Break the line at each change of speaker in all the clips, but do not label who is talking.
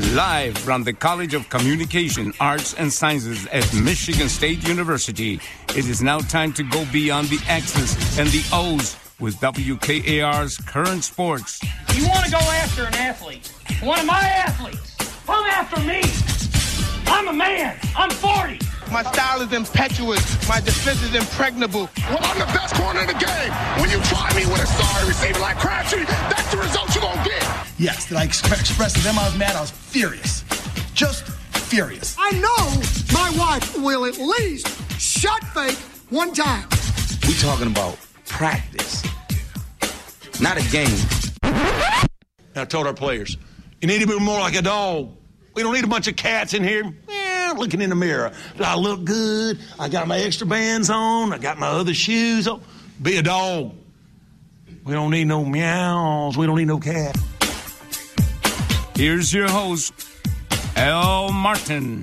Live from the College of Communication, Arts, and Sciences at Michigan State University, it is now time to go beyond the X's and the O's with WKAR's Current Sports.
You want to go after an athlete, one of my athletes, come after me. I'm a man. I'm 40.
My style is impetuous. My defense is impregnable.
Well, I'm the best corner in the game. When you try me with a sorry receiver like Crabtree, that's the result you're going to get.
Yes, did I express to them I was mad? I was furious. Just furious.
I know my wife will at least shot fake one time.
We talking about practice, not a game.
I told our players, you need to be more like a dog. We don't need a bunch of cats in here looking in the mirror. Do I look good? I got my extra bands on. I got my other shoes on. Be a dog. We don't need no meows. We don't need no cat.
Here's your host, Al Martin.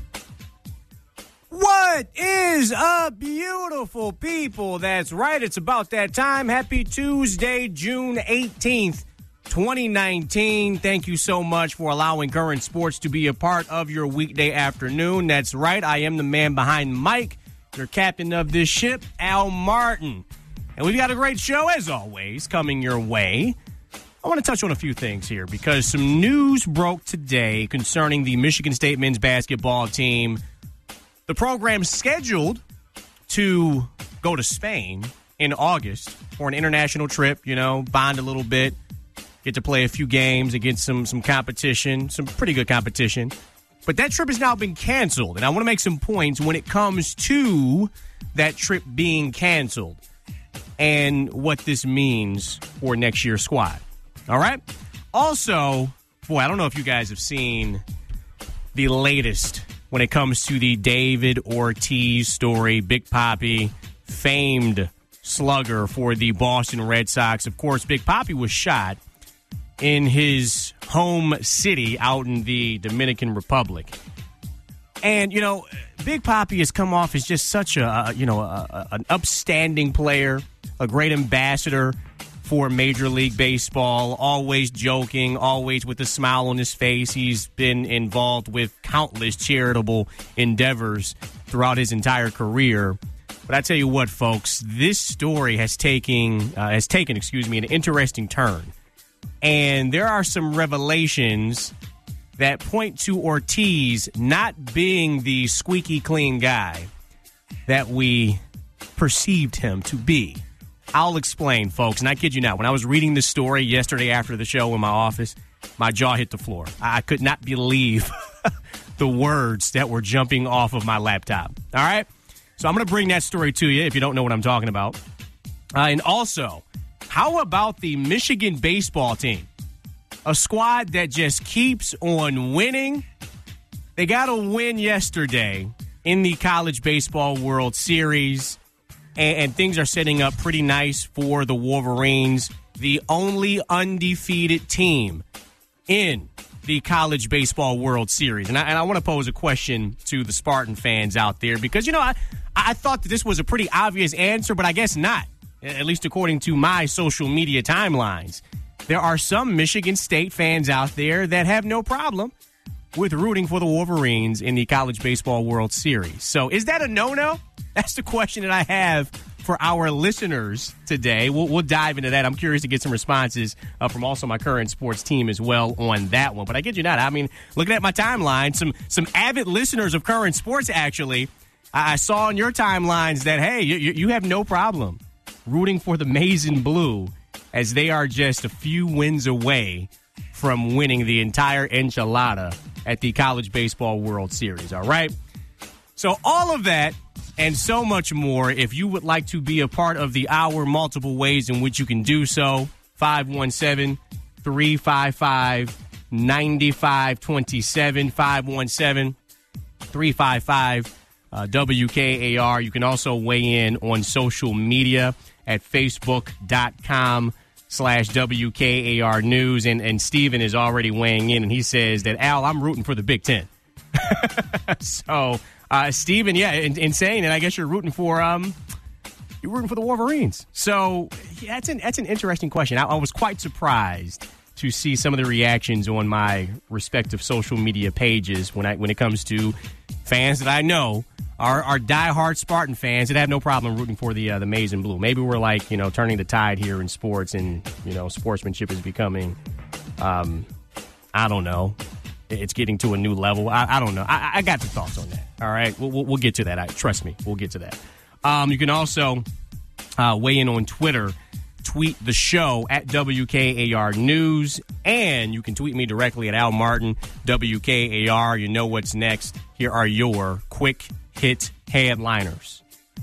What is up, beautiful people? That's right. It's about that time. Happy Tuesday, June 18th. 2019. Thank you so much for allowing Current Sports to be a part of your weekday afternoon. That's right. I am the man behind Mike, your captain of this ship, Al Martin. And we've got a great show, as always, coming your way. I want to touch on a few things here because some news broke today concerning the Michigan State men's basketball team. The program's scheduled to go to Spain in August for an international trip, bond a little bit. Get to play a few games against some competition, some pretty good competition. But that trip has now been canceled, and I want to make some points when it comes to that trip being canceled and what this means for next year's squad. All right? Also, I don't know if you guys have seen the latest when it comes to the David Ortiz story. Big Papi, famed slugger for the Boston Red Sox. Of course, Big Papi was shot in his home city out in the Dominican Republic. And, Big Papi has come off as just such an upstanding player, a great ambassador for Major League Baseball, always joking, always with a smile on his face. He's been involved with countless charitable endeavors throughout his entire career. But I tell you what, folks, this story has taken an interesting turn. And there are some revelations that point to Ortiz not being the squeaky clean guy that we perceived him to be. I'll explain, folks, and I kid you not. When I was reading this story yesterday after the show in my office, my jaw hit the floor. I could not believe the words that were jumping off of my laptop. All right? So I'm going to bring that story to you if you don't know what I'm talking about. And also, how about the Michigan baseball team? A squad that just keeps on winning. They got a win yesterday in the College Baseball World Series, and things are setting up pretty nice for the Wolverines, the only undefeated team in the College Baseball World Series. And I want to pose a question to the Spartan fans out there because, I thought that this was a pretty obvious answer, but I guess not. At least according to my social media timelines. There are some Michigan State fans out there that have no problem with rooting for the Wolverines in the College Baseball World Series. So is that a no-no? That's the question that I have for our listeners today. We'll dive into that. I'm curious to get some responses from also my Current Sports team as well on that one. But I kid you not, looking at my timeline, some avid listeners of Current Sports, actually, I saw on your timelines that, hey, you have no problem rooting for the Maize and Blue as they are just a few wins away from winning the entire enchilada at the College Baseball World Series, all right? So all of that and so much more, if you would like to be a part of the hour, multiple ways in which you can do so, 517-355-9527, 517-355-WKAR. You can also weigh in on social media at facebook.com/WKAR News. And Steven is already weighing in, and he says that, Al, I'm rooting for the Big Ten. So, Steven, yeah, insane. And I guess you're rooting for the Wolverines. So, yeah, that's an interesting question. I was quite surprised to see some of the reactions on my respective social media pages when it comes to fans that I know are diehard Spartan fans that have no problem rooting for the maize and blue. Maybe we're like, turning the tide here in sports, and sportsmanship is becoming, I don't know, it's getting to a new level. I don't know. I got the thoughts on that. All right, we'll get to that. Trust me, we'll get to that. You can also weigh in on Twitter. Tweet the show at WKAR News, and you can tweet me directly at Al Martin, WKAR. You know what's next. Here are your quick hit headliners.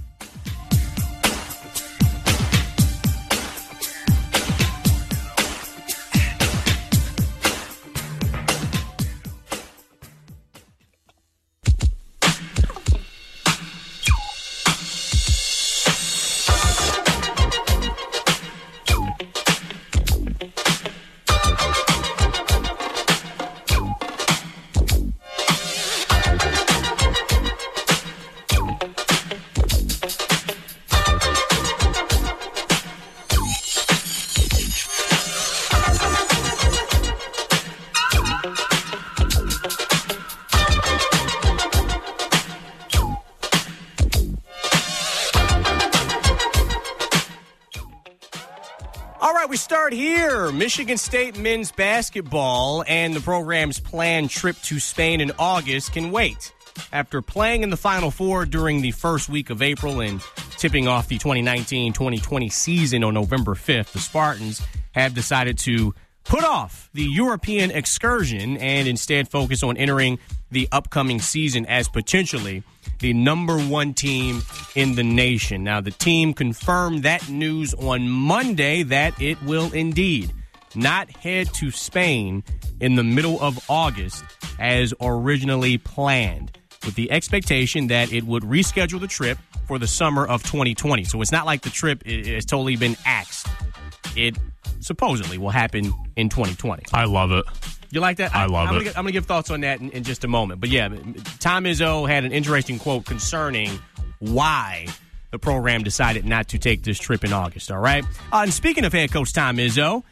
Here, Michigan State men's basketball and the program's planned trip to Spain in August can wait. After playing in the Final Four during the first week of April and tipping off the 2019-2020 season on November 5th, the Spartans have decided to put off the European excursion and instead focus on entering the upcoming season as potentially the number one team in the nation. Now, the team confirmed that news on Monday that it will indeed not head to Spain in the middle of August as originally planned, with the expectation that it would reschedule the trip for the summer of 2020. So it's not like the trip has totally been axed. It supposedly will happen in 2020.
I love it.
You like that?
I love it.
I'm going to give thoughts on that in just a moment. But yeah, Tom Izzo had an interesting quote concerning why the program decided not to take this trip in August, all right? And speaking of head coach Tom Izzo,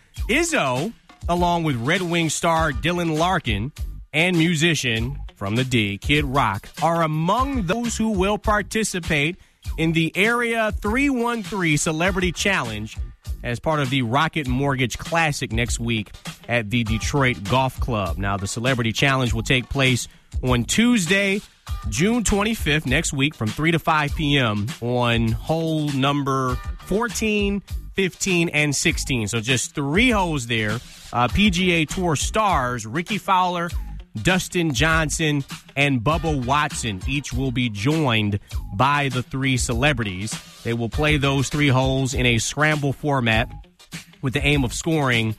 along with Red Wing star Dylan Larkin and musician from the D, Kid Rock, are among those who will participate in the Area 313 Celebrity Challenge as part of the Rocket Mortgage Classic next week at the Detroit Golf Club. Now, the Celebrity Challenge will take place on Tuesday, June 25th, next week from 3 to 5 p.m. on hole number 14, 15, and 16. So just 3 holes there. PGA Tour stars Ricky Fowler, Dustin Johnson, and Bubba Watson each will be joined by the 3 celebrities. They will play those 3 holes in a scramble format with the aim of scoring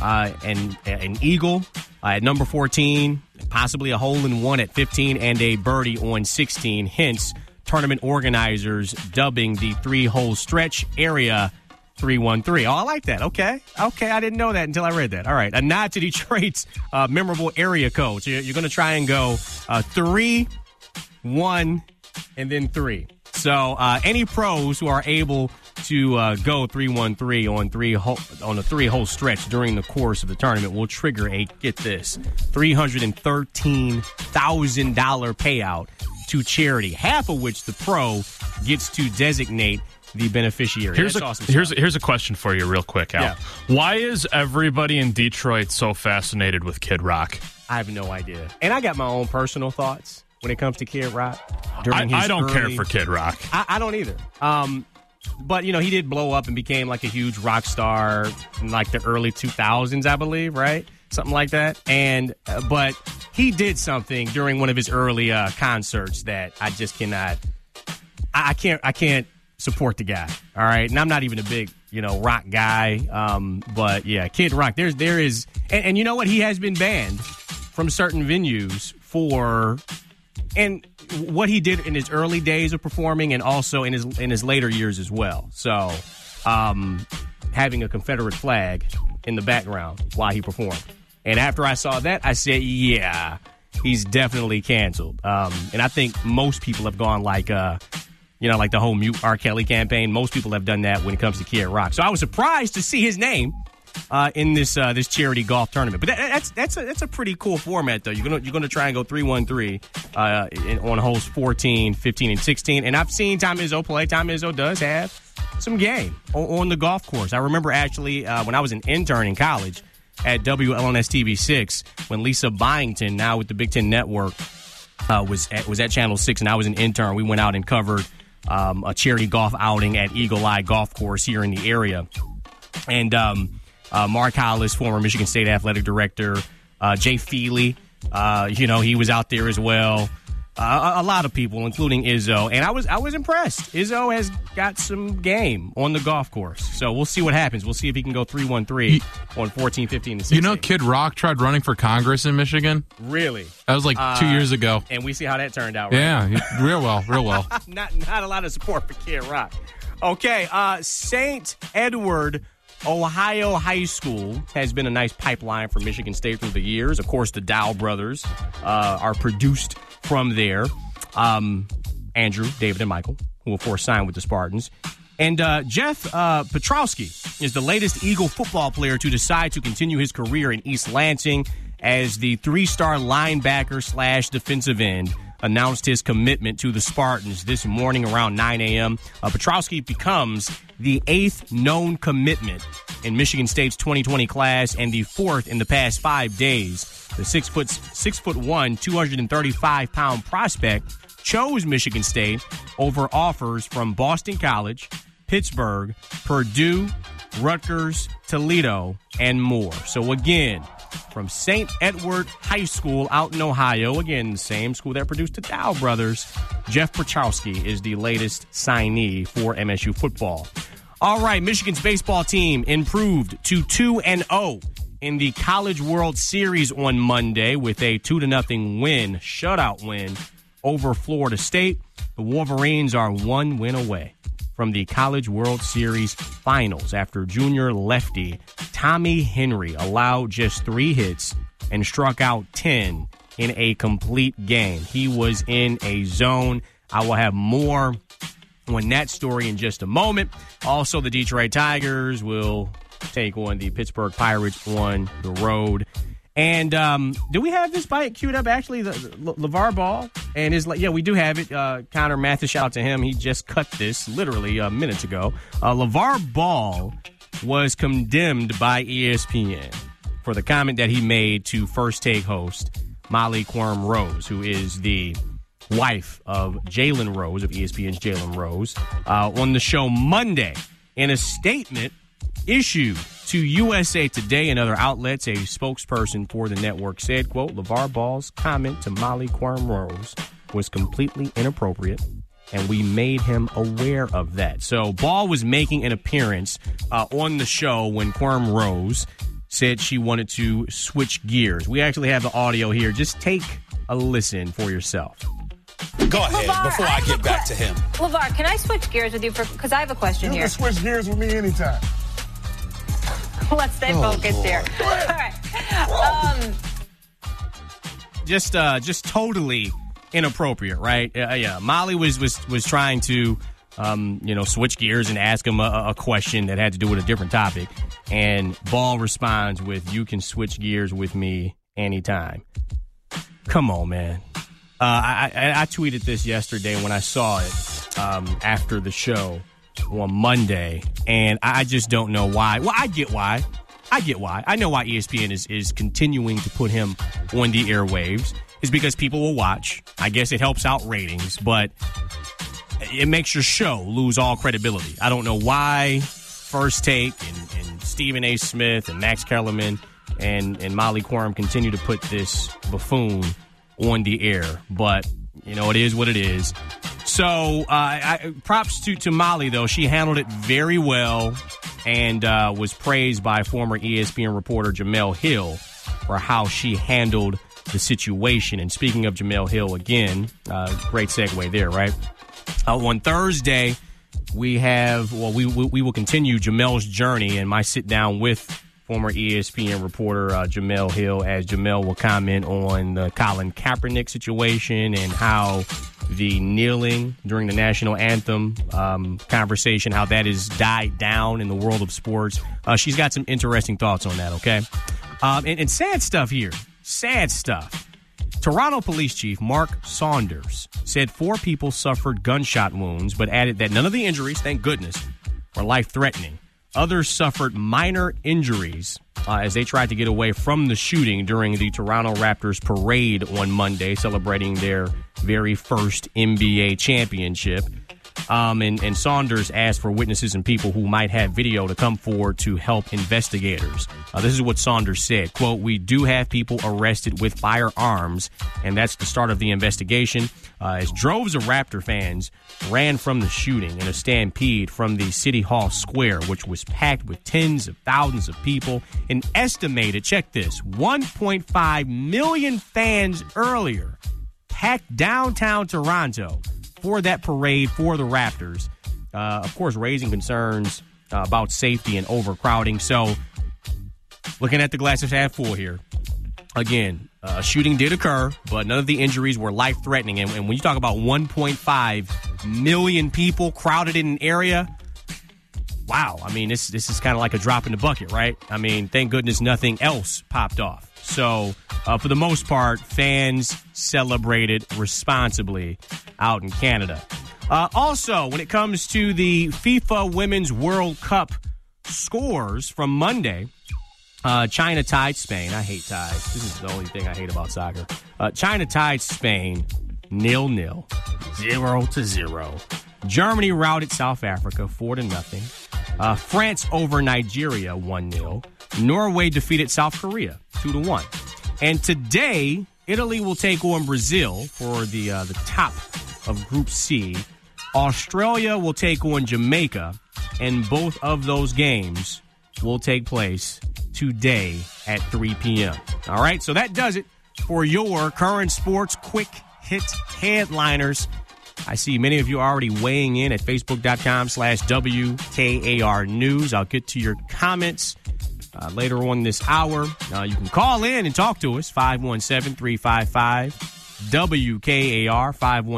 an eagle at number 14, possibly a hole-in-one at 15, and a birdie on 16. Hence, tournament organizers dubbing the 3-hole stretch Area 313. Oh, I like that. Okay, I didn't know that until I read that. All right, a nod to Detroit's memorable area code. So you're going to try and go 3, 1, and then 3. So any pros who are able to go 3-1-3 on a 3-hole stretch during the course of the tournament will trigger a, get this, $313,000 payout to charity, half of which the pro gets to designate the beneficiary.
Here's a question for you real quick, Al. Yeah. Why is everybody in Detroit so fascinated with Kid Rock?
I have no idea. And I got my own personal thoughts when it comes to Kid Rock.
I don't care for Kid Rock.
I don't either. But, he did blow up and became like a huge rock star in like the early 2000s, I believe, right? Something like that. But he did something during one of his early concerts that I just cannot. I can't support the guy. All right, and I'm not even a big rock guy. But yeah, Kid Rock. There is, and you know what? He has been banned from certain venues for and what he did in his early days of performing, and also in his later years as well. So, having a Confederate flag in the background while he performed. And after I saw that, I said, yeah, he's definitely canceled. And I think most people have gone like the whole Mute R. Kelly campaign. Most people have done that when it comes to Kid Rock. So I was surprised to see his name in this charity golf tournament. But that's a pretty cool format, though. You're gonna try and go 3-1-3 on holes 14, 15, and 16. And I've seen Tom Izzo play. Tom Izzo does have some game on the golf course. I remember actually when I was an intern in college at WLNS TV 6 when Lisa Byington, now with the Big Ten Network, was at Channel 6, and I was an intern. We went out and covered a charity golf outing at Eagle Eye Golf Course here in the area. And Mark Hollis, former Michigan State athletic director, Jay Feely, he was out there as well. A lot of people, including Izzo, and I was impressed. Izzo has got some game on the golf course, so we'll see what happens. We'll see if he can go 3-1-3 on 14, 15, and 16.
You know, Kid Rock tried running for Congress in Michigan.
Really?
That was like 2 years ago,
and we see how that turned out. Right?
Yeah, real well.
Not a lot of support for Kid Rock. Okay, St. Edward, Ohio High School has been a nice pipeline for Michigan State through the years. Of course, the Dow brothers are produced from there. Andrew, David, and Michael, who of course signed with the Spartans. And Jeff Petrowski is the latest Eagle football player to decide to continue his career in East Lansing as the 3-star linebacker / defensive end announced his commitment to the Spartans this morning around 9 a.m. Petrowski becomes the 8th known commitment in Michigan State's 2020 class and the 4th in the past 5 days. The 6'1", 235-pound prospect chose Michigan State over offers from Boston College, Pittsburgh, Purdue, Rutgers, Toledo, and more. So again, from St. Edward High School out in Ohio, again, the same school that produced the Dow brothers, Jeff Petrowski is the latest signee for MSU football. All right, Michigan's baseball team improved to 2-0 in the College World Series on Monday with a 2-0 win, shutout win over Florida State. The Wolverines are 1 win away from the College World Series finals after junior lefty Tommy Henry allowed just 3 hits and struck out 10 in a complete game. He was in a zone. I will have more on that story in just a moment. Also, the Detroit Tigers will take on the Pittsburgh Pirates on the road. And do we have this bite queued up, actually, the LeVar Ball? And we do have it. Connor Mathis, shout out to him. He just cut this literally minutes ago. LeVar Ball was condemned by ESPN for the comment that he made to First Take host Molly Quirm Rose, who is the wife of Jalen Rose, of ESPN's Jalen Rose, on the show Monday. In a statement issued to USA Today and other outlets, a spokesperson for the network said, quote, LeVar Ball's comment to Molly Quirm Rose was completely inappropriate, and we made him aware of that. So Ball was making an appearance on the show when Quirm Rose said she wanted to switch gears. We actually have the audio here. Just take a listen for yourself.
Go ahead, LeVar, before I get back to him.
LeVar, can I switch gears with you? Because I have a question here.
You can switch gears with me anytime.
Let's stay focused here. All right.
Just totally inappropriate, right? Yeah. Molly was trying to, switch gears and ask him a question that had to do with a different topic, and Ball responds with, "You can switch gears with me anytime." Come on, man. I tweeted this yesterday when I saw it after the show on Monday, and I just don't know why. Well, I get why. I know why ESPN is continuing to put him on the airwaves. It's because people will watch. I guess it helps out ratings, but it makes your show lose all credibility. I don't know why First Take and Stephen A. Smith and Max Kellerman and Molly Quirm continue to put this buffoon on the air, but it is what it is. So props to Molly, though. She handled it very well and was praised by former ESPN reporter Jemele Hill for how she handled the situation. And speaking of Jemele Hill, again, great segue there, right? On Thursday, we will continue Jamele's journey and my sit down with former ESPN reporter Jemele Hill, as Jemele will comment on the Colin Kaepernick situation and how the kneeling during the national anthem conversation, how that has died down in the world of sports. She's got some interesting thoughts on that, okay? And sad stuff here. Sad stuff. Toronto Police Chief Mark Saunders said 4 people suffered gunshot wounds, but added that none of the injuries, thank goodness, were life-threatening. Others suffered minor injuries as they tried to get away from the shooting during the Toronto Raptors parade on Monday, celebrating their very first NBA championship. And Saunders asked for witnesses and people who might have video to come forward to help investigators. This is what Saunders said, quote, "We do have people arrested with firearms, and that's the start of the investigation." As droves of Raptor fans ran from the shooting in a stampede from the City Hall Square, which was packed with tens of thousands of people. An estimated, check this, 1.5 million fans earlier packed downtown Toronto for that parade for the Raptors, of course, raising concerns about safety and overcrowding. So, looking at the glass is half full here. Again, a shooting did occur, but none of the injuries were life-threatening. And when you talk about 1.5 million people crowded in an area, wow. I mean, this is kind of like a drop in the bucket, right? I mean, thank goodness nothing else popped off. So, for the most part, fans celebrated responsibly out in Canada. Also, when it comes to the FIFA Women's World Cup scores from Monday, China tied Spain. I hate ties. This is the only thing I hate about soccer. China tied Spain 0-0, 0-0. Germany routed South Africa 4-0. France over Nigeria 1-0. Norway defeated South Korea 2-1. And today, Italy will take on Brazil for the top of Group C. Australia will take on Jamaica, and both of those games will take place today at 3 p.m. All right, so that does it for your current sports quick hit headliners. I see many of you already weighing in at Facebook.com/WKAR News. I'll get to your comments later on this hour. You can call in and talk to us, 517-355-WKAR,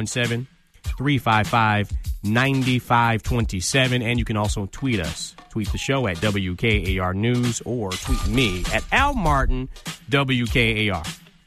517-355-9527. And you can also tweet us. Tweet the show at WKAR News or tweet me at Al Martin, WKAR.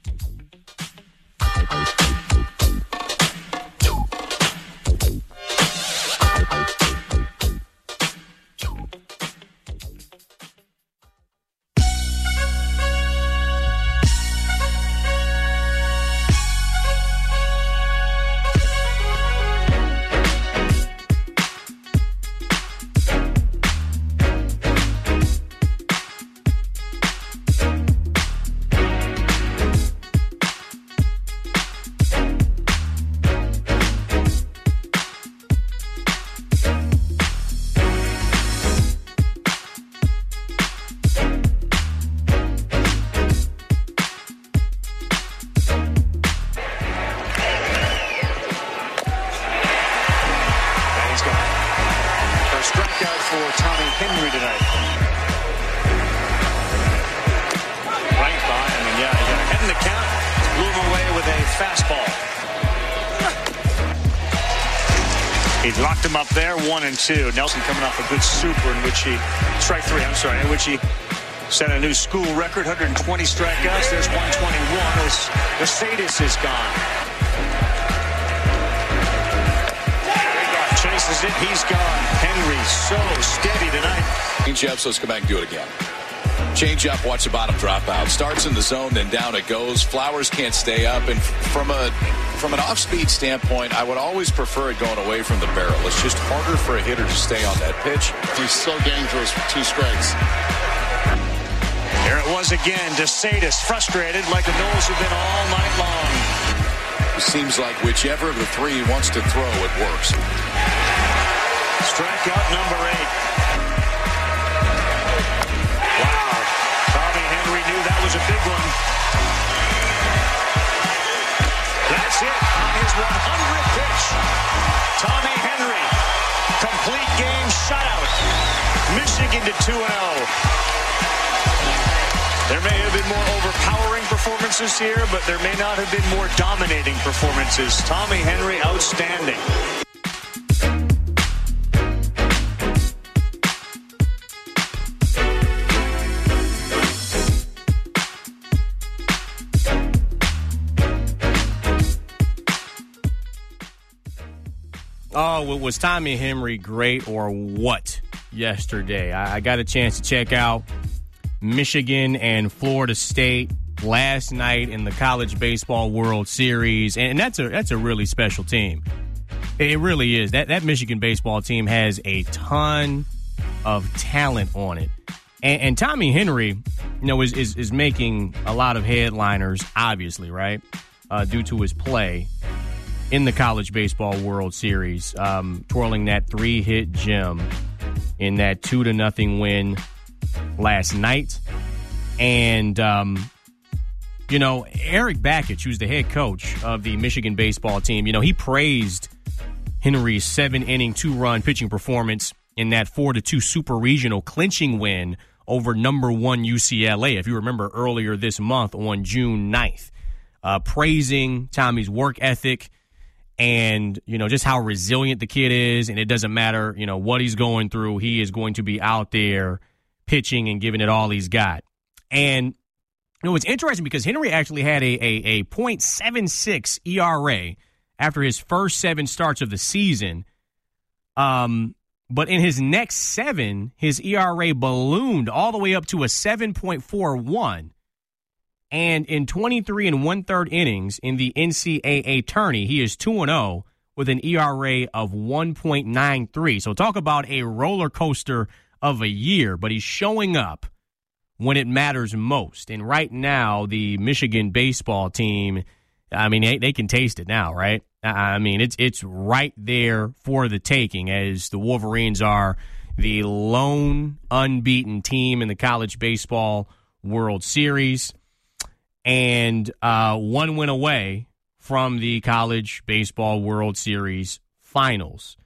Nelson coming off a good super in which he set a new school record, 120 strikeouts. There's 121 as Mercedes is gone. Chases it, he's gone. Henry so steady tonight.
Change-up, so let's go back and do it again. Change up, watch the bottom drop out. Starts in the zone, then down it goes. Flowers can't stay up, and from an off-speed standpoint, I would always prefer it going away from the barrel. It's just harder for a hitter to stay on that pitch.
He's so dangerous with 2 strikes.
There it was again. DeSatis frustrated like the Knowles have been all night long.
It seems like whichever of the 3 he wants to throw, it works.
Strikeout number 8. Wow. Tommy Henry knew that was a big one. That's it on his 100th pitch. Tommy Henry, complete game shutout. Michigan to 2-0.
There may have been more overpowering performances here, but there may not have been more dominating performances. Tommy Henry, outstanding.
Oh, was Tommy Henry great or what yesterday? I got a chance to check out Michigan and Florida State last night in the College Baseball World Series, and that's a really special team. It really is. That Michigan baseball team has a ton of talent on it. And Tommy Henry, is making a lot of headliners, obviously, right, due to his play in the College Baseball World Series, twirling that 3-hit gem in that 2-0 win last night. And, Eric Bakich, who's the head coach of the Michigan baseball team, he praised Henry's 7-inning, 2-run pitching performance in that 4-2 Super Regional clinching win over number 1 UCLA, if you remember earlier this month on June 9th. Praising Tommy's work ethic and, just how resilient the kid is. And it doesn't matter, what he's going through. He is going to be out there pitching and giving it all he's got. And, it's interesting because Henry actually had a .76 ERA after his first 7 starts of the season. But in his next 7, his ERA ballooned all the way up to a 7.41. And in 23 1/3 innings in the NCAA tourney, he is 2-0 with an ERA of 1.93. So talk about a roller coaster of a year, but he's showing up when it matters most. And right now, the Michigan baseball team, they can taste it now, right? It's right there for the taking, as the Wolverines are the lone unbeaten team in the College Baseball World Series, and 1 win away from the College Baseball World Series finals.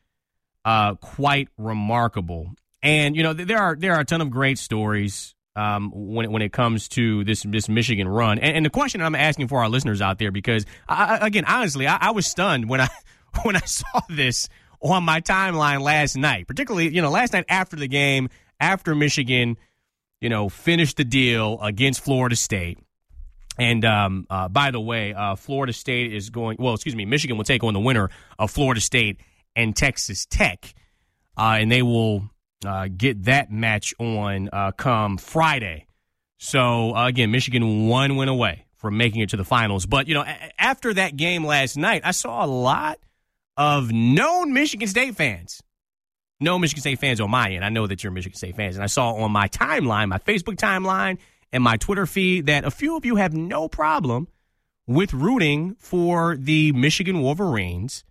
Quite remarkable. And, there are a ton of great stories when it comes to this Michigan run. And the question I'm asking for our listeners out there, because, honestly, I was stunned when I saw this on my timeline last night, particularly, last night after the game, after Michigan, finished the deal against Florida State. And by the way, Florida State is Michigan will take on the winner of Florida State and Texas Tech. And they will get that match on come Friday. So, again, Michigan 1 win away from making it to the finals. But, after that game last night, I saw a lot of known Michigan State fans. No Michigan State fans on my end. I know that you're Michigan State fans. And I saw on my timeline, my Facebook timeline, and my Twitter feed that a few of you have no problem with rooting for the Michigan Wolverines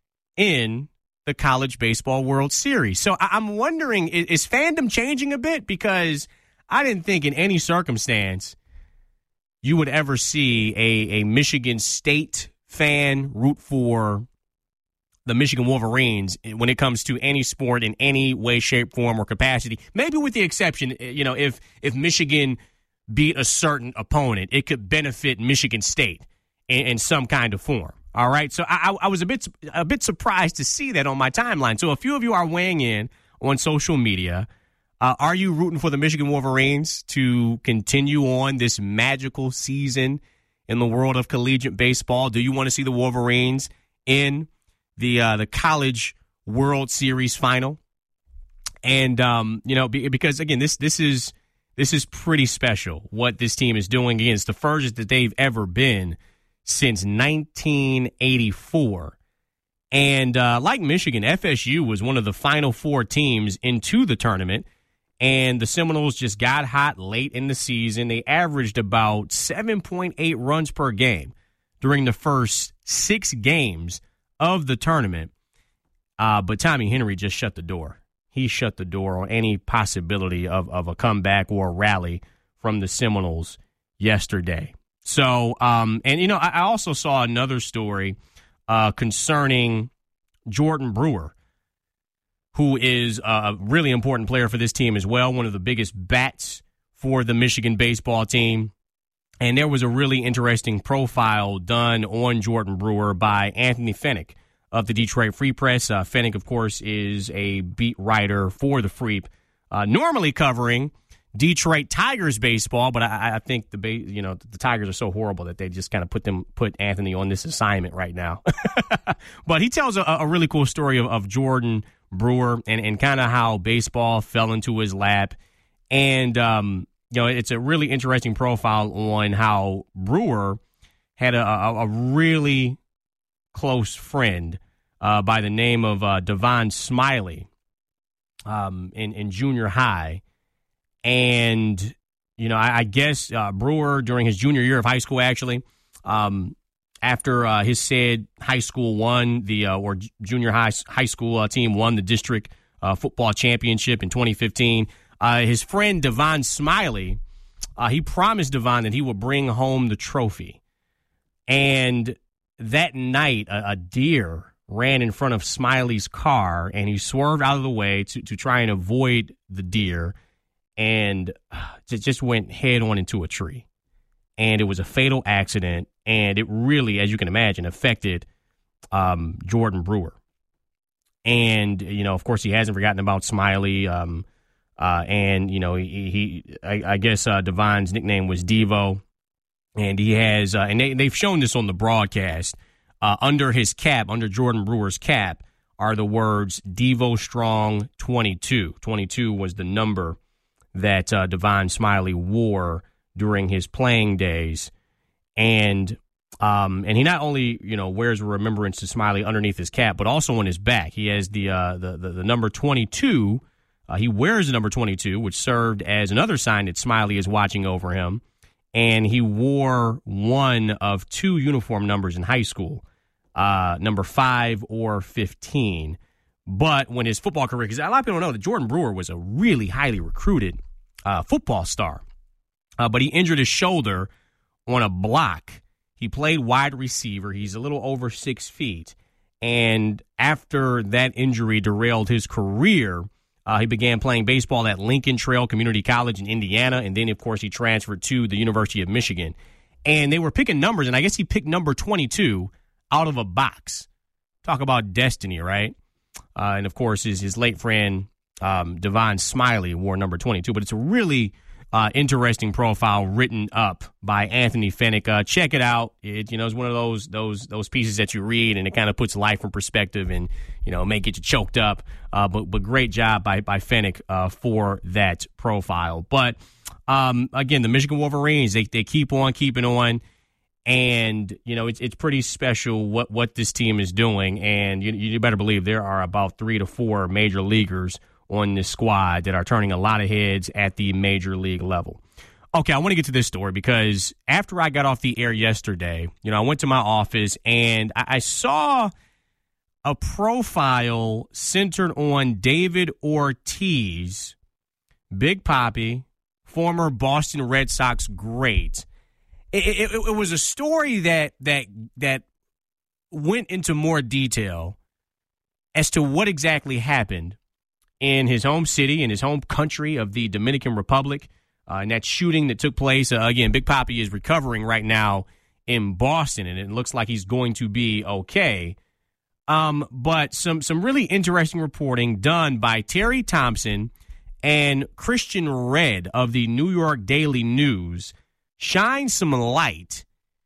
in the College Baseball World Series. So I'm wondering, is fandom changing a bit? Because I didn't think in any circumstance you would ever see a Michigan State fan root for the Michigan Wolverines when it comes to any sport in any way, shape, form, or capacity. Maybe with the exception, if Michigan beat a certain opponent, it could benefit Michigan State in some kind of form. All right, so I was a bit surprised to see that on my timeline. So a few of you are weighing in on social media. Are you rooting for the Michigan Wolverines to continue on this magical season in the world of collegiate baseball? Do you want to see the Wolverines in the College World Series final? And because again, this is pretty special what this team is doing. Again, it's the furthest that they've ever been since 1984. And like Michigan, FSU was one of the Final Four teams into the tournament, and the Seminoles just got hot late in the season. They averaged about 7.8 runs per game during the first 6 games of the tournament. But Tommy Henry just shut the door. He shut the door on any possibility of a comeback or a rally from the Seminoles yesterday. So, I also saw another story concerning Jordan Brewer, who is a really important player for this team as well, one of the biggest bats for the Michigan baseball team. And there was a really interesting profile done on Jordan Brewer by Anthony Fennick of the Detroit Free Press. Fennick, of course, is a beat writer for the Freep, normally covering Detroit Tigers baseball, but I think the Tigers are so horrible that they just kind of put Anthony on this assignment right now. But he tells a really cool story of Jordan Brewer and kind of how baseball fell into his lap. And, it's a really interesting profile on how Brewer had a really close friend by the name of Devon Smiley in junior high. And, I guess Brewer, during his junior year of high school, actually, after his said high school won or junior high school team won the district football championship in 2015, his friend Devon Smiley, he promised Devon that he would bring home the trophy. And that night, a deer ran in front of Smiley's car, and he swerved out of the way to try and avoid the deer, and just went head on into a tree. And it was a fatal accident, and it really, as you can imagine, affected Jordan Brewer. And, of course, he hasn't forgotten about Smiley. I guess Devon's nickname was Devo. And he has, and they've shown this on the broadcast, under his cap, under Jordan Brewer's cap, are the words Devo Strong 22. 22 was the number that Devon Smiley wore during his playing days. And he not only, wears a remembrance to Smiley underneath his cap, but also on his back. He has the number 22. He wears the number 22, which served as another sign that Smiley is watching over him. And he wore one of two uniform numbers in high school, number 5 or 15. But when his football career, because a lot of people don't know that Jordan Brewer was a really highly recruited football star, but he injured his shoulder on a block. He played wide receiver. He's a little over 6 feet. And after that injury derailed his career, he began playing baseball at Lincoln Trail Community College in Indiana. And then, of course, he transferred to the University of Michigan. And they were picking numbers, and I guess he picked number 22 out of a box. Talk about destiny, right? And, of course, his late friend, Devon Smiley, wore number 22. But it's a really interesting profile written up by Anthony Fennick. Check it out. It's one of those pieces that you read, and it kind of puts life in perspective and, may get you choked up. But great job by Fennick for that profile. But, again, the Michigan Wolverines, they keep on keeping on. And, it's pretty special what this team is doing. And you better believe there are about 3 to 4 major leaguers on this squad that are turning a lot of heads at the major league level. Okay, I want to get to this story because after I got off the air yesterday, I went to my office and I saw a profile centered on David Ortiz, Big Papi, former Boston Red Sox great. It was a story that went into more detail as to what exactly happened in his home city, in his home country of the Dominican Republic, and that shooting that took place. Again, Big Papi is recovering right now in Boston, and it looks like he's going to be okay. But some really interesting reporting done by Terry Thompson and Christian Redd of the New York Daily News shine some light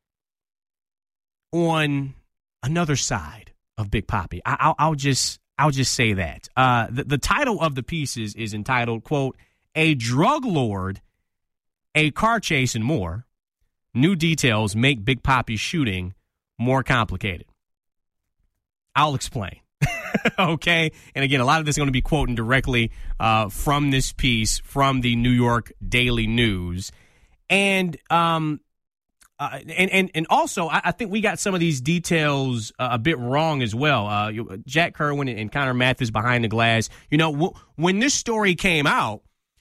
on another side of Big Papi. I'll just say that. The title of the piece is entitled, quote, "A Drug Lord, a Car Chase, and More. New details make Big Papi's shooting more complicated." I'll explain. Okay? And again, a lot of this is going to be quoting directly from this piece from the New York Daily News. And also, I think we got some of these details a bit wrong as well. Jack Kerwin and Connor Mathis behind the glass. When this story came out,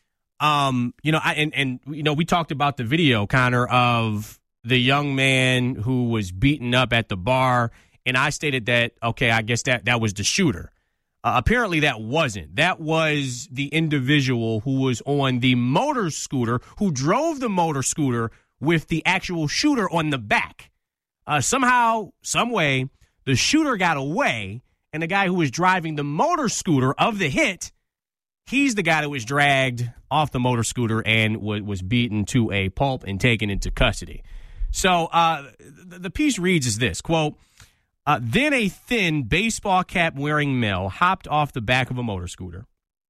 we talked about the video, Connor, of the young man who was beaten up at the bar, and I stated that, okay, I guess that was the shooter. Apparently that wasn't. That was the individual who was on the motor scooter, who drove the motor scooter with the actual shooter on the back. Somehow, some way, the shooter got away, and the guy who was driving the motor scooter of the hit, he's the guy that was dragged off the motor scooter and was beaten to a pulp and taken into custody. So the piece reads as this, quote, then a thin baseball cap-wearing male hopped off the back of a motor scooter,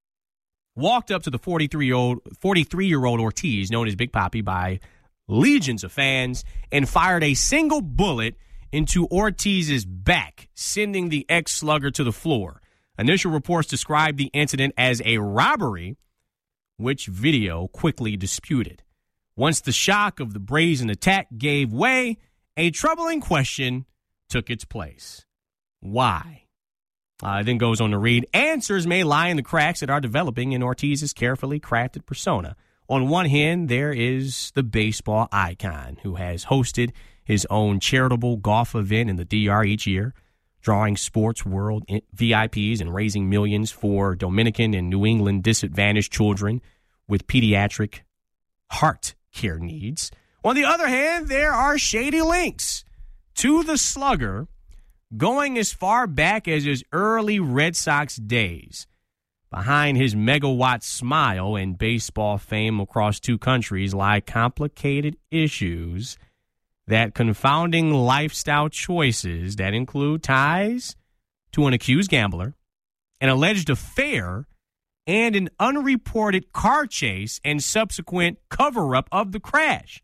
walked up to the 43-year-old Ortiz, known as Big Papi by legions of fans, and fired a single bullet into Ortiz's back, sending the ex-slugger to the floor. Initial reports described the incident as a robbery, which video quickly disputed. Once the shock of the brazen attack gave way, a troubling question took its place. Why? It then goes on to read, answers may lie in the cracks that are developing in Ortiz's carefully crafted persona. On one hand, there is the baseball icon who has hosted his own charitable golf event in the DR each year, drawing sports world VIPs and raising millions for Dominican and New England disadvantaged children with pediatric heart care needs. On the other hand, there are shady links to the slugger going as far back as his early Red Sox days. Behind his megawatt smile and baseball fame across two countries lie complicated issues that confounding lifestyle choices that include ties to an accused gambler, an alleged affair, and an unreported car chase and subsequent cover-up of the crash.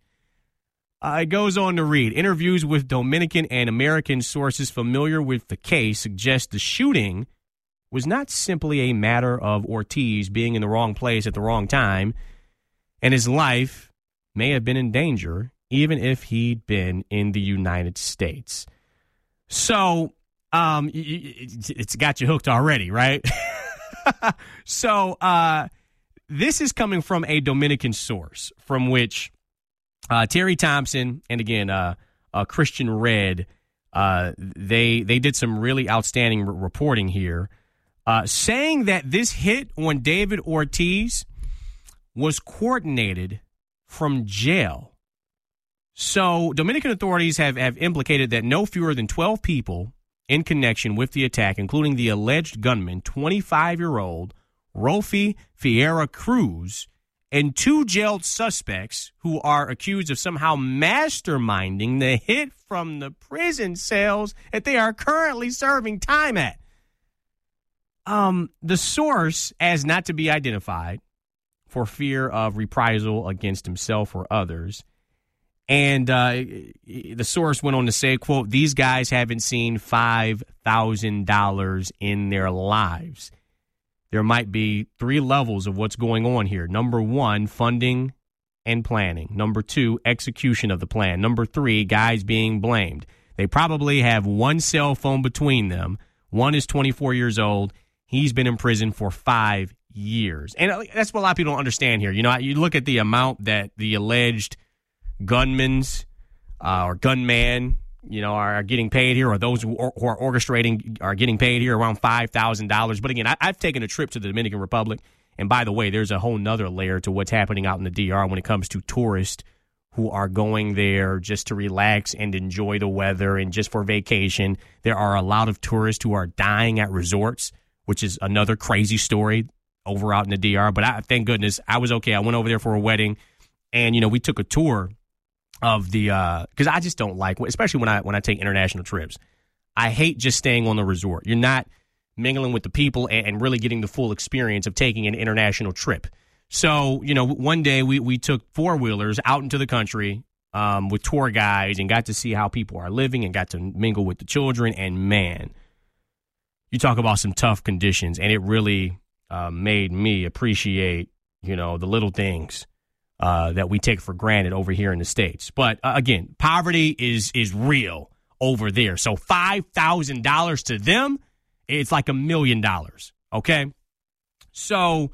It goes on to read, interviews with Dominican and American sources familiar with the case suggest the shooting was not simply a matter of Ortiz being in the wrong place at the wrong time, and his life may have been in danger even if he'd been in the United States. So, it's got you hooked already, right? So, this is coming from a Dominican source from which Terry Thompson and, again, Christian Red, they did some really outstanding reporting here, saying that this hit on David Ortiz was coordinated from jail. So Dominican authorities have implicated that no fewer than 12 people in connection with the attack, including the alleged gunman, 25-year-old Rolfi Fiera Cruz, and two jailed suspects who are accused of somehow masterminding the hit from the prison cells that they are currently serving time at. The source, as not to be identified for fear of reprisal against himself or others, and the source went on to say, quote, these guys haven't seen $5,000 in their lives. There might be three levels of what's going on here. Number one, funding and planning. Number two, execution of the plan. Number three, guys being blamed. They probably have one cell phone between them. One is 24 years old. He's been in prison for 5 years. And that's what a lot of people don't understand here. You know, you look at the amount that the alleged gunmen's or gunman, you know, are getting paid here, or those who are orchestrating are getting paid here around $5,000. But again, I've taken a trip to the Dominican Republic, and by the way, there's a whole nother layer to what's happening out in the DR when it comes to tourists who are going there just to relax and enjoy the weather and just for vacation. There are a lot of tourists who are dying at resorts, which is another crazy story over out in the DR. But thank goodness I was okay. I went over there for a wedding, and, you know, we took a tour of the because I just don't like, especially when I take international trips, I hate just staying on the resort. You're not mingling with the people and really getting the full experience of taking an international trip. So, you know, one day we took four-wheelers out into the country with tour guides and got to see how people are living and got to mingle with the children. And man, you talk about some tough conditions, and it really made me appreciate, you know, the little things that we take for granted over here in the States. But again, poverty is real over there. So $5,000 to them, it's like $1 million. Okay. So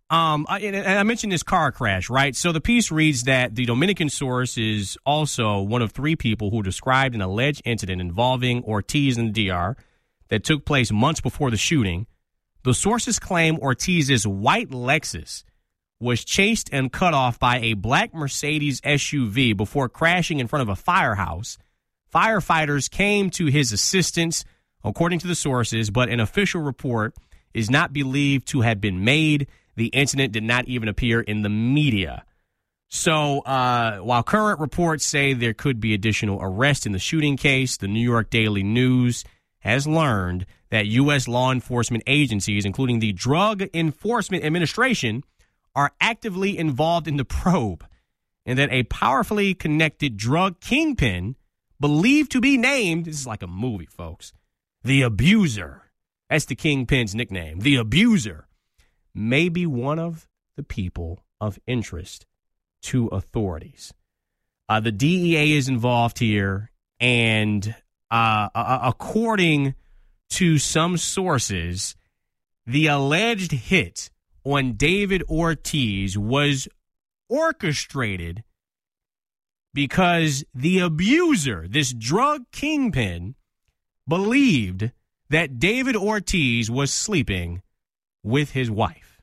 I mentioned this car crash, right? So the piece reads that the Dominican source is also one of three people who described an alleged incident involving Ortiz in the DR that took place months before the shooting, The sources claim Ortiz's white Lexus was chased and cut off by a black Mercedes SUV before crashing in front of a firehouse. Firefighters came to his assistance, according to the sources, but an official report is not believed to have been made. The incident did not even appear in the media. So while current reports say there could be additional arrests in the shooting case, the New York Daily News has learned that U.S. law enforcement agencies, including the Drug Enforcement Administration, are actively involved in the probe, and that a powerfully connected drug kingpin believed to be named, this is like a movie, folks, the Abuser. That's the kingpin's nickname, the Abuser, may be one of the people of interest to authorities. The DEA is involved here, and according to some sources, the alleged hit on David Ortiz was orchestrated because the Abuser, this drug kingpin, believed that David Ortiz was sleeping with his wife.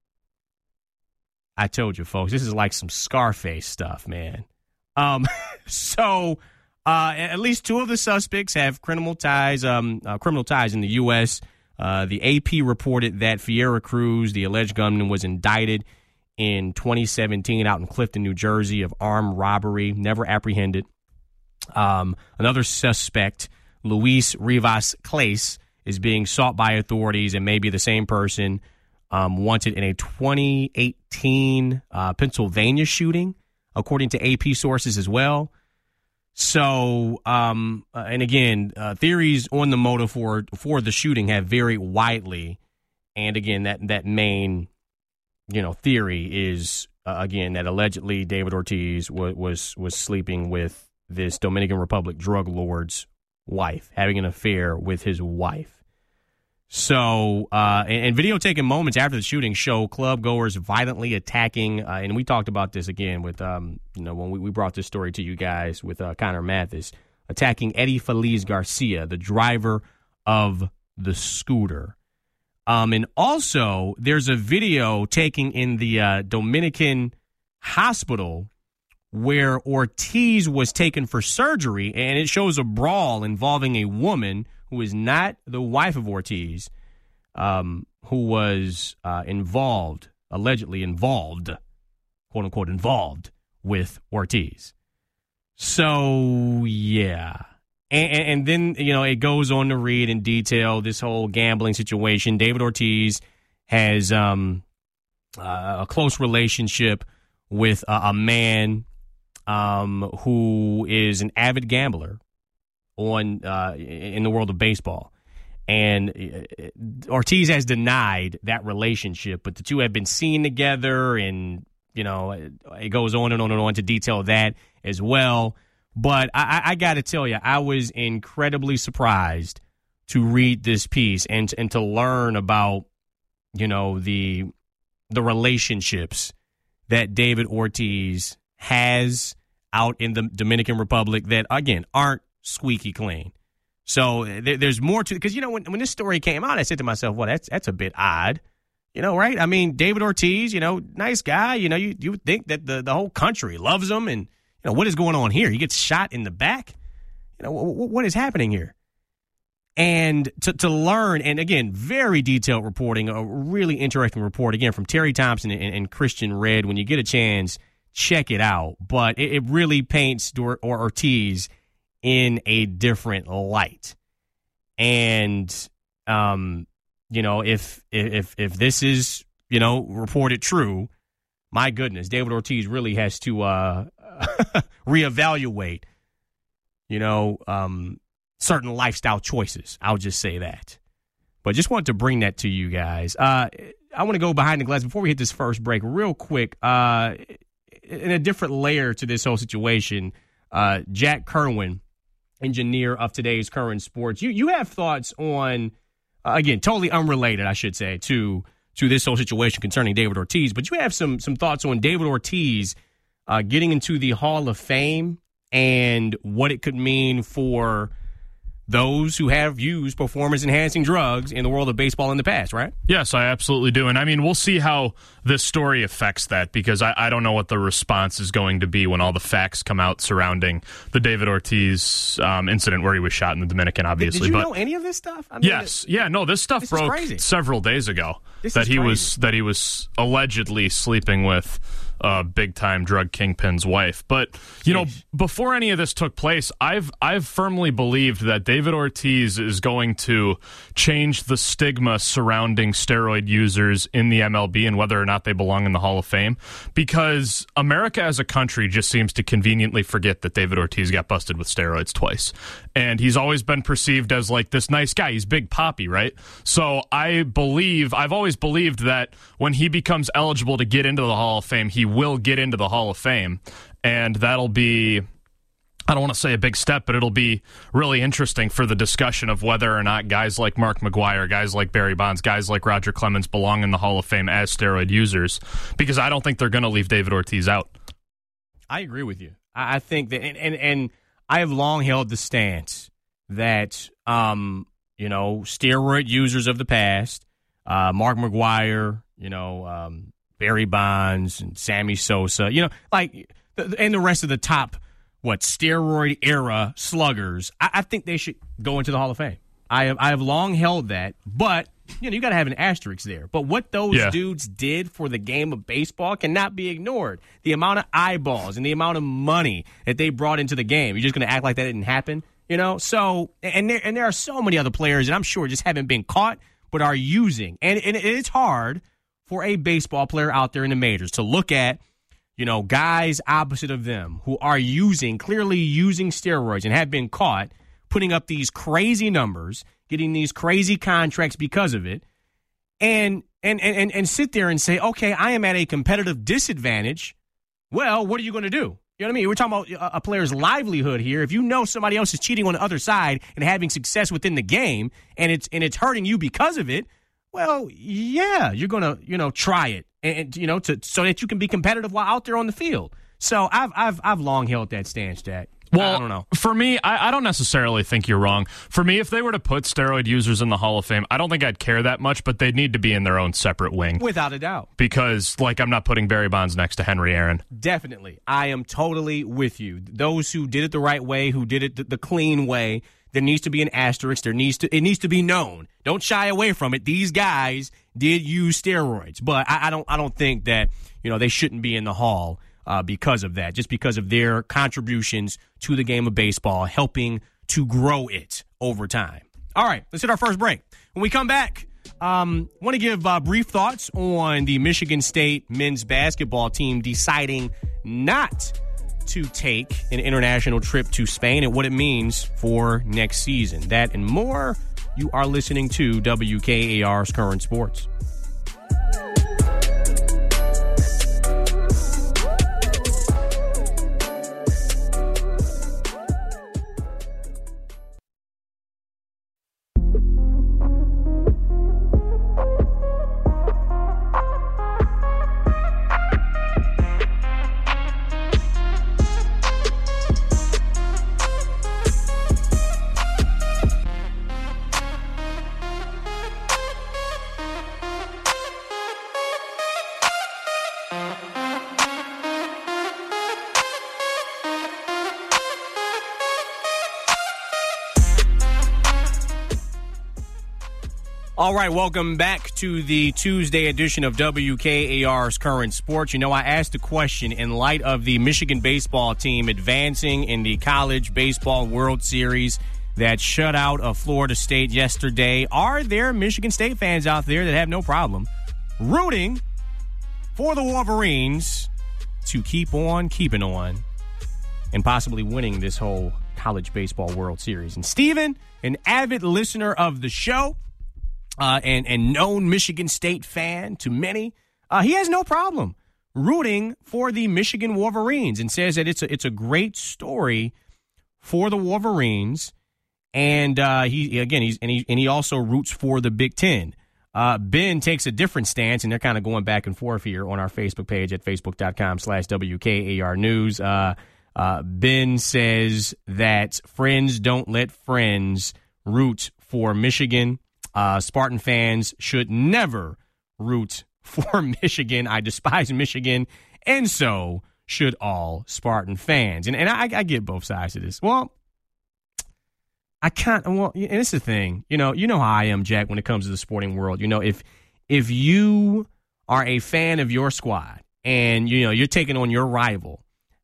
I told you, folks, this is like some Scarface stuff, man. So at least two of the suspects have criminal ties in the U.S. The AP reported that Fiera Cruz, the alleged gunman, was indicted in 2017 out in Clifton, New Jersey, of armed robbery, never apprehended. Another suspect, Luis Rivas Claes, is being sought by authorities and may be the same person wanted in a 2018 Pennsylvania shooting, according to AP sources as well. So, and again, theories on the motive for the shooting have varied widely. And again, that main, theory is, again, that allegedly David Ortiz was sleeping with this Dominican Republic drug lord's wife, having an affair with his wife. So, and video taken moments after the shooting show club goers violently attacking, and we talked about this again with, when we brought this story to you guys with Connor Mathis, attacking Eddie Feliz Garcia, the driver of the scooter. And also, there's a video taken in the Dominican hospital where Ortiz was taken for surgery, and it shows a brawl involving a woman who is not the wife of Ortiz, who was allegedly involved, quote unquote, involved with Ortiz. So, yeah. And then, it goes on to read in detail this whole gambling situation. David Ortiz has a close relationship with a man who is an avid gambler in the world of baseball. And Ortiz has denied that relationship, but the two have been seen together, and, it goes on and on and on to detail that as well. But I got to tell you, I was incredibly surprised to read this piece and to learn about, the relationships that David Ortiz has out in the Dominican Republic that, again, aren't squeaky clean. So there's more to it. Because, when this story came out, I said to myself, well, that's a bit odd. Right? I mean, David Ortiz, nice guy. You would think that the whole country loves him, and what is going on here? He gets shot in the back. What is happening here? And to learn, and again, very detailed reporting, a really interesting report, again, from Terry Thompson and Christian Red. When you get a chance, check it out. But it really paints Ortiz in a different light. And, if this is, reported true, my goodness, David Ortiz really has to reevaluate, certain lifestyle choices. I'll just say that. But just wanted to bring that to you guys. I want to go behind the glass before we hit this first break real quick. In a different layer to this whole situation, Jack Kerwin, engineer of today's Current Sports, you have thoughts on, again, totally unrelated, I should say, to this whole situation concerning David Ortiz, but you have some thoughts on David Ortiz getting into the Hall of Fame and what it could mean for those who have used performance-enhancing drugs in the world of baseball in the past, right?
Yes, I absolutely do. And, I mean, we'll see how this story affects that because I don't know what the response is going to be when all the facts come out surrounding the David Ortiz incident where he was shot in the Dominican, obviously.
Did you know any of this stuff? I mean,
yes. This stuff broke several days ago that he was allegedly sleeping with big-time drug kingpin's wife. But, before any of this took place, I've firmly believed that David Ortiz is going to change the stigma surrounding steroid users in the MLB and whether or not they belong in the Hall of Fame, because America as a country just seems to conveniently forget that David Ortiz got busted with steroids twice. And he's always been perceived as like this nice guy. He's Big Papi, right? So I've always believed that when he becomes eligible to get into the Hall of Fame, he will get into the Hall of Fame. And that'll be, I don't want to say a big step, but it'll be really interesting for the discussion of whether or not guys like Mark McGwire, guys like Barry Bonds, guys like Roger Clemens belong in the Hall of Fame as steroid users, because I don't think they're going to leave David Ortiz out.
I agree with you. I think that, and I have long held the stance that, steroid users of the past, Mark McGwire, Barry Bonds and Sammy Sosa, and the rest of the top, steroid era sluggers, I think they should go into the Hall of Fame. I have long held that, but you got to have an asterisk there. But what those dudes did for the game of baseball cannot be ignored. The amount of eyeballs and the amount of money that they brought into the game. You're just going to act like that didn't happen, So, and there are so many other players that I'm sure just haven't been caught, but are using. And it's hard for a baseball player out there in the majors to look at, guys opposite of them who are clearly using steroids and have been caught putting up these crazy numbers, getting these crazy contracts because of it, and sit there and say, okay, I am at a competitive disadvantage. Well, what are you going to do? You know what I mean? We're talking about a player's livelihood here. If you know somebody else is cheating on the other side and having success within the game, and it's hurting you because of it, well, yeah, you're going to, try it, and so that you can be competitive while out there on the field. So I've long held that stance, Jack.
Well,
I don't know.
For me, I don't necessarily think you're wrong. For me, if they were to put steroid users in the Hall of Fame, I don't think I'd care that much, but they'd need to be in their own separate wing.
Without a doubt.
Because, I'm not putting Barry Bonds next to Henry Aaron.
Definitely. I am totally with you. Those who did it the right way, who did it the clean way, there needs to be an asterisk. It needs to be known. Don't shy away from it. These guys did use steroids, but I don't think that they shouldn't be in the Hall because of that. Just because of their contributions to the game of baseball, helping to grow it over time. All right, let's hit our first break. When we come back, want to give brief thoughts on the Michigan State men's basketball team deciding not to take an international trip to Spain and what it means for next season. That and more. You are listening to WKAR's Current Sports. All right, welcome back to the Tuesday edition of WKAR's Current Sports. I asked a question in light of the Michigan baseball team advancing in the College Baseball World Series that shut out of Florida State yesterday. Are there Michigan State fans out there that have no problem rooting for the Wolverines to keep on keeping on and possibly winning this whole College Baseball World Series? And Steven, an avid listener of the show, and known Michigan State fan to many, he has no problem rooting for the Michigan Wolverines and says that it's a great story for the Wolverines. And he also roots for the Big Ten. Ben takes a different stance, and they're kind of going back and forth here on our Facebook page at facebook.com/WKAR News. Ben says that friends don't let friends root for Michigan. Spartan fans should never root for Michigan. I despise Michigan, and so should all Spartan fans. And I get both sides of this. Well, and it's the thing. You know how I am, Jack, when it comes to the sporting world. If you are a fan of your squad and you're taking on your rival,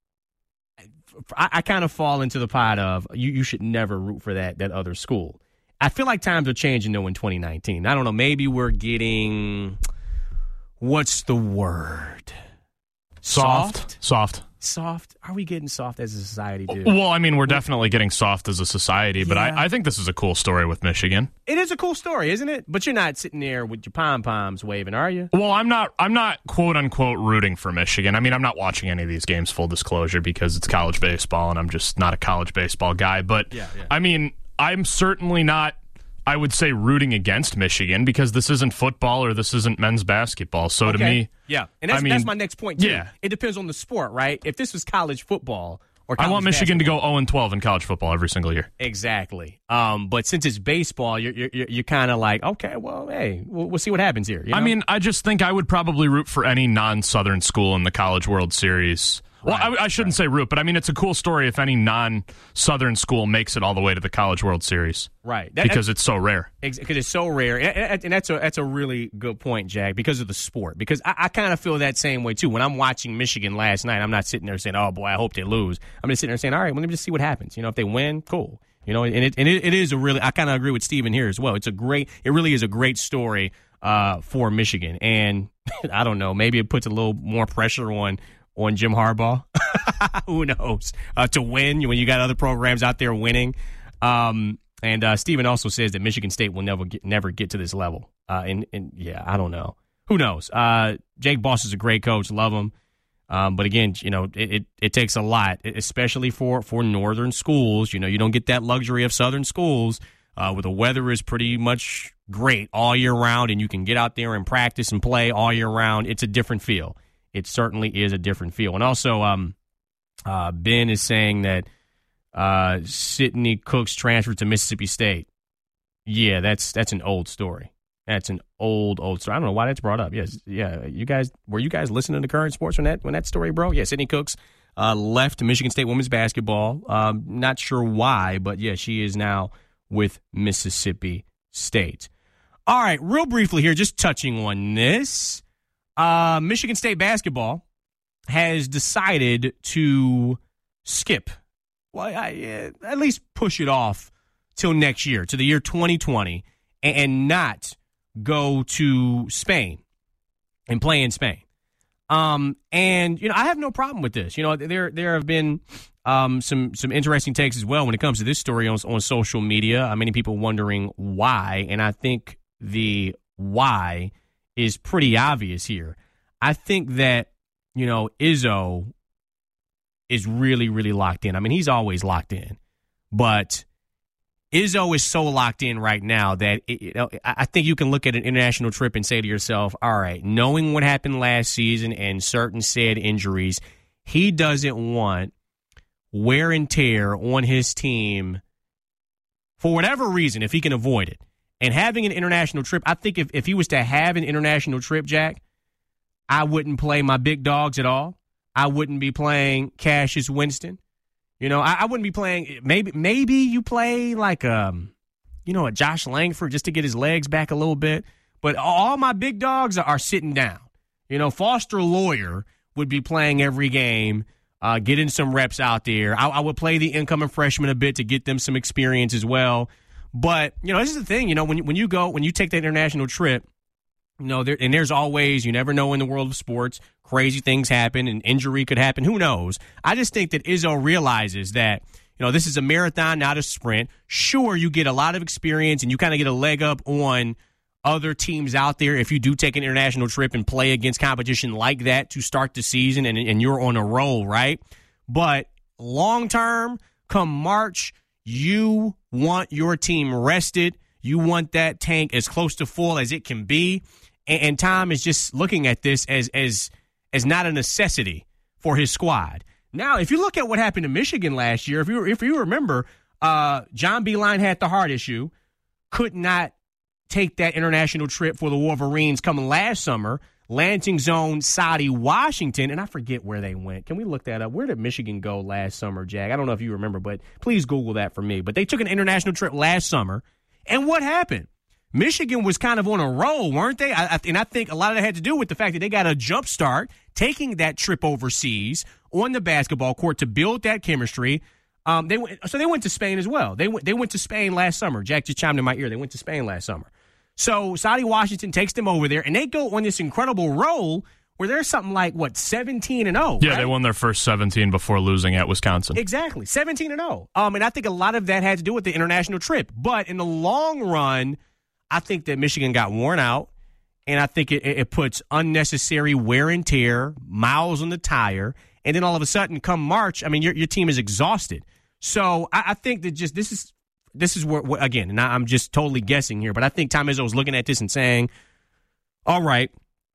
I kind of fall into the pot of you should never root for that other school. I feel like times are changing, though, in 2019. I don't know. Maybe we're getting, what's the word?
Soft.
Soft? Are we getting soft as a society, dude?
Well, I mean, we're definitely getting soft as a society, but I think this is a cool story with Michigan.
It is a cool story, isn't it? But you're not sitting there with your pom-poms waving, are you?
Well, I'm not quote-unquote rooting for Michigan. I mean, I'm not watching any of these games, full disclosure, because it's college baseball, and I'm just not a college baseball guy. But, I mean, I'm certainly not, I would say, rooting against Michigan because this isn't football or this isn't men's basketball. So to me,
and that's my next point too. Yeah, it depends on the sport, right? If this was college football or college
I want Michigan to go 0-12 in college football every single year.
Exactly. But since it's baseball, you're kind of like, okay, well, hey, we'll see what happens here.
I mean, I just think I would probably root for any non-Southern school in the College World Series. Well, I shouldn't say root, but I mean, it's a cool story if any non-Southern school makes it all the way to the College World Series.
Right.
Because it's so rare.
Because it's so rare. And that's a really good point, Jack, because of the sport. Because I kind of feel that same way, too. When I'm watching Michigan last night, I'm not sitting there saying, oh, boy, I hope they lose. I'm just sitting there saying, all right, well, let me just see what happens. If they win, cool. And it is a really, I kind of agree with Steven here as well. It really is a great story for Michigan. And I don't know, maybe it puts a little more pressure on Jim Harbaugh. Who knows? To win when you got other programs out there winning. And Steven also says that Michigan State will never get to this level. And I don't know. Who knows? Jake Boss is a great coach. Love him. But again, it takes a lot, especially for northern schools. You don't get that luxury of southern schools where the weather is pretty much great all year round and you can get out there and practice and play all year round. It's a different feel. It certainly is a different feel. And also, Ben is saying that Sidney Cooks transferred to Mississippi State. Yeah, that's an old story. That's an old story. I don't know why that's brought up. Yes, yeah. Were you guys listening to Current Sports when that story broke? Yeah, Sidney Cooks left Michigan State women's basketball. Not sure why, but yeah, she is now with Mississippi State. All right, real briefly here, just touching on this. Michigan State basketball has decided to skip, at least push it off till next year, to the year 2020, and not go to Spain and play in Spain. And I have no problem with this. There have been some interesting takes as well when it comes to this story on social media. Many people wondering why, and I think the why is pretty obvious here. I think that, Izzo is really, really locked in. He's always locked in. But Izzo is so locked in right now that I think you can look at an international trip and say to yourself, all right, knowing what happened last season and certain said injuries, he doesn't want wear and tear on his team for whatever reason, if he can avoid it. And having an international trip, I think if he was to have an international trip, Jack, I wouldn't play my big dogs at all. I wouldn't be playing Cassius Winston. I wouldn't be playing. Maybe you play like a Josh Langford just to get his legs back a little bit. But all my big dogs are sitting down. Foster Lawyer would be playing every game, getting some reps out there. I would play the incoming freshmen a bit to get them some experience as well. But, this is the thing, when you take that international trip, there's always, you never know in the world of sports, crazy things happen and injury could happen. Who knows? I just think that Izzo realizes that, this is a marathon, not a sprint. Sure, you get a lot of experience and you kind of get a leg up on other teams out there if you do take an international trip and play against competition like that to start the season and you're on a roll, right? But long term, come March, you want your team rested. You want that tank as close to full as it can be. And Tom is just looking at this as not a necessity for his squad. Now, if you look at what happened to Michigan last year, if you remember, John Beilein had the heart issue, could not take that international trip for the Wolverines coming last summer. Lansing zone Saudi Washington, and I forget where they went. Can we look that up? Where did Michigan go last summer, Jack? I don't know if you remember, but please Google that for me. But they took an international trip last summer, and what happened? Michigan was kind of on a roll, weren't they? And I think a lot of that had to do with the fact that they got a jump start taking that trip overseas on the basketball court to build that chemistry. They went to Spain as well. They went to Spain last summer. Jack just chimed in my ear. They went to Spain last summer. So Saudi Washington takes them over there, and they go on this incredible roll where they're something like, 17-0.
Yeah,
right?
They won their first 17 before losing at Wisconsin.
Exactly, 17-0. And I think a lot of that had to do with the international trip. But in the long run, I think that Michigan got worn out, and I think it puts unnecessary wear and tear, miles on the tire, and then all of a sudden, come March, I mean, your team is exhausted. So I think that just this is where, again, and I'm just totally guessing here, but I think Tom Izzo is looking at this and saying, all right,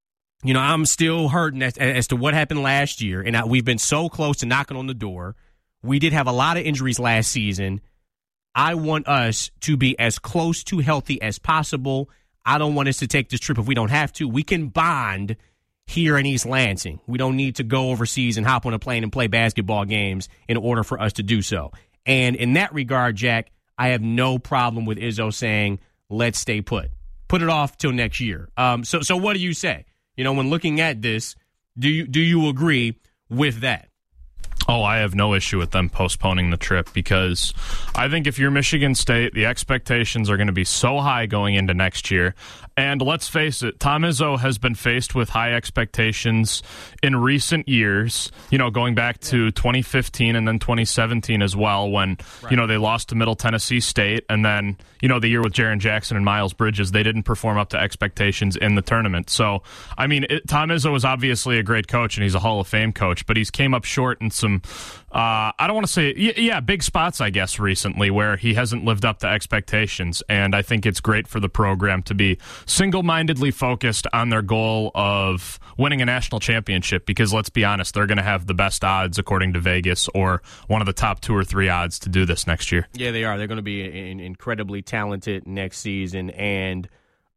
I'm still hurting as to what happened last year, and we've been so close to knocking on the door. We did have a lot of injuries last season. I want us to be as close to healthy as possible. I don't want us to take this trip if we don't have to. We can bond here in East Lansing. We don't need to go overseas and hop on a plane and play basketball games in order for us to do so. And in that regard, Jack, I have no problem with Izzo saying, let's stay put. Put it off till next year. So what do you say? When looking at this, do you agree with that?
Oh, I have no issue with them postponing the trip because I think if you're Michigan State, the expectations are going to be so high going into next year. And let's face it, Tom Izzo has been faced with high expectations in recent years, going back to 2015 and then 2017 as well when, they lost to Middle Tennessee State. And then, the year with Jaren Jackson and Miles Bridges, they didn't perform up to expectations in the tournament. So, I mean, Tom Izzo is obviously a great coach and he's a Hall of Fame coach, but he's came up short in some I don't want to say, big spots, I guess, recently where he hasn't lived up to expectations. And I think it's great for the program to be single-mindedly focused on their goal of winning a national championship because, let's be honest, they're going to have the best odds, according to Vegas, or one of the top 2 or 3 odds to do this next year. Yeah,
they are. They're going to be incredibly talented next season. And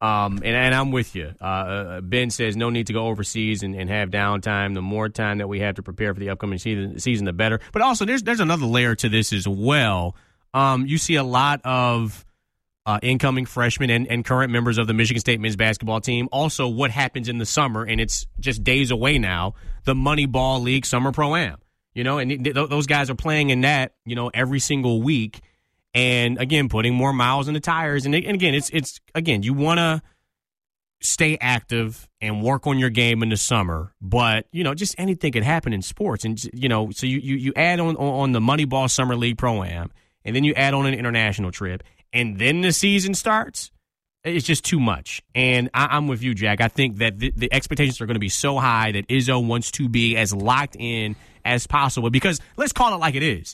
I'm with you. Ben says no need to go overseas and have downtime. The more time that we have to prepare for the upcoming season, the better. But also, there's another layer to this as well. You see a lot of incoming freshmen and current members of the Michigan State men's basketball team. Also, what happens in the summer, and it's just days away now, the Moneyball League Summer Pro-Am. And those guys are playing in that, every single week. And, again, putting more miles in the tires. And again, it's you want to stay active and work on your game in the summer. But, just anything could happen in sports. And, so you add on the Moneyball Summer League Pro-Am, and then you add on an international trip, and then the season starts. It's just too much. And I'm with you, Jack. I think that the expectations are going to be so high that Izzo wants to be as locked in as possible. Because let's call it like it is.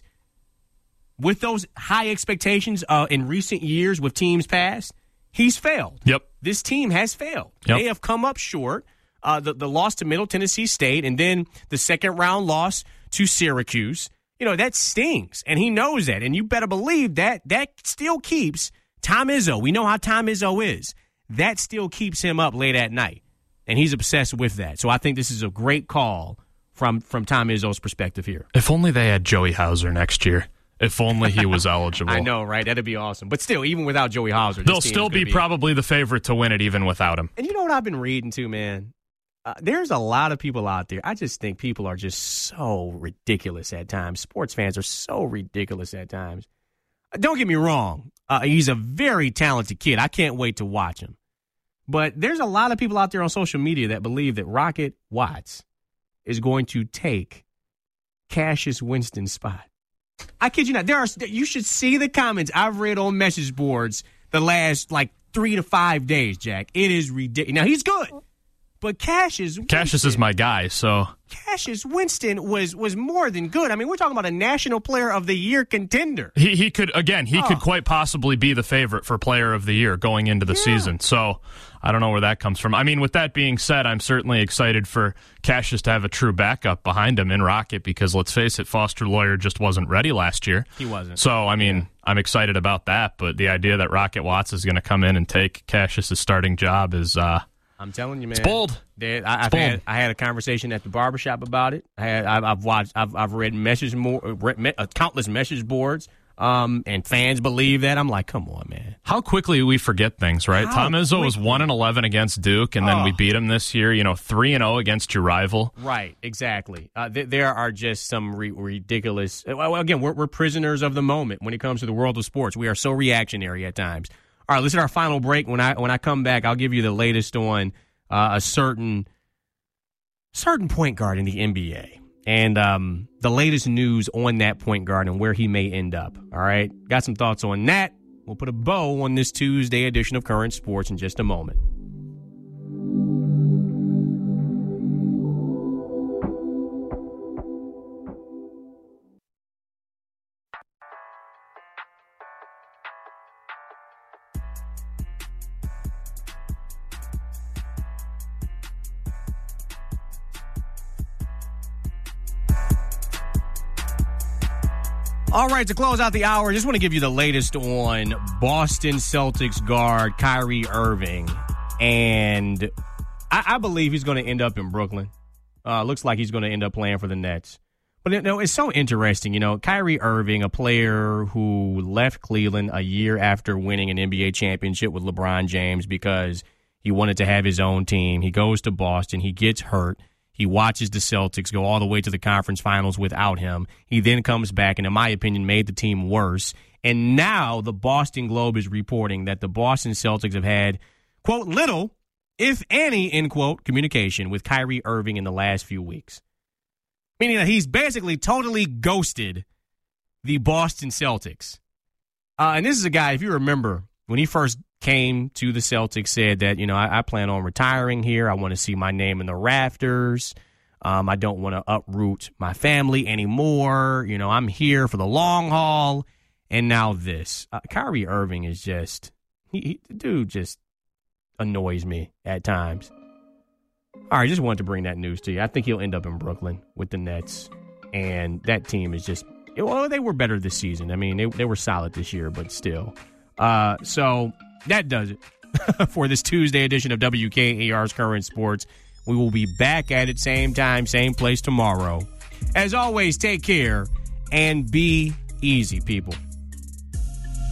With those high expectations in recent years with teams past, he's failed.
Yep.
This team has failed.
Yep.
They have come up short. The loss to Middle Tennessee State and then the second-round loss to Syracuse, that stings. And he knows that. And you better believe that still keeps Tom Izzo. We know how Tom Izzo is. That still keeps him up late at night. And he's obsessed with that. So I think this is a great call from Tom Izzo's perspective here.
If only they had Joey Hauser next year. If only he was eligible.
I know, right? That'd be awesome. But still, even without Joey Hauser,
they'll still be probably the favorite to win it even without him.
And you know what I've been reading too, man? There's a lot of people out there. I just think people are just so ridiculous at times. Sports fans are so ridiculous at times. Don't get me wrong. He's a very talented kid. I can't wait to watch him. But there's a lot of people out there on social media that believe that Rocket Watts is going to take Cassius Winston's spot. I kid you not. You should see the comments I've read on message boards the last 3 to 5 days, Jack. It is ridiculous. Now, he's good. But Cassius
is my guy, so
Cassius Winston was more than good. I mean, we're talking about a National Player of the Year contender.
He could quite possibly be the favorite for Player of the Year going into the season. So I don't know where that comes from. I mean, with that being said, I'm certainly excited for Cassius to have a true backup behind him in Rocket because, let's face it, Foster Loyer just wasn't ready last year.
He wasn't.
So, I mean, I'm excited about that, but the idea that Rocket Watts is going to come in and take Cassius' starting job is...
I'm telling you, man.
It's bold.
I had a conversation at the barbershop about it. I've read countless message boards, and fans believe that. I'm like, come on, man.
How quickly we forget things, right? Tom Izzo was 1-11 against Duke, and then we beat him this year. 3-0 against your rival.
Right, exactly. There are just some ridiculous. Well, again, we're prisoners of the moment when it comes to the world of sports. We are so reactionary at times. All right, let's hit our final break. When I come back, I'll give you the latest on a certain point guard in the NBA and the latest news on that point guard and where he may end up. All right, got some thoughts on that. We'll put a bow on this Tuesday edition of Current Sports in just a moment. All right, to close out the hour, I just want to give you the latest on Boston Celtics guard Kyrie Irving. And I believe he's going to end up in Brooklyn. Looks like he's going to end up playing for the Nets. But it's so interesting. Kyrie Irving, a player who left Cleveland a year after winning an NBA championship with LeBron James because he wanted to have his own team. He goes to Boston. He gets hurt. He watches the Celtics go all the way to the conference finals without him. He then comes back and, in my opinion, made the team worse. And now the Boston Globe is reporting that the Boston Celtics have had, quote, little, if any, end quote, communication with Kyrie Irving in the last few weeks. Meaning that he's basically totally ghosted the Boston Celtics. And this is a guy, if you remember, when he first came to the Celtics, said that, I plan on retiring here. I want to see my name in the rafters. I don't want to uproot my family anymore. I'm here for the long haul. And now this. Kyrie Irving is just, the dude just annoys me at times. All right, just wanted to bring that news to you. I think he'll end up in Brooklyn with the Nets. And that team is just, they were better this season. I mean, they were solid this year, but still. So that does it for this Tuesday edition of WKAR's Current Sports. We will be back at it same time, same place tomorrow. As always, take care and be easy, people.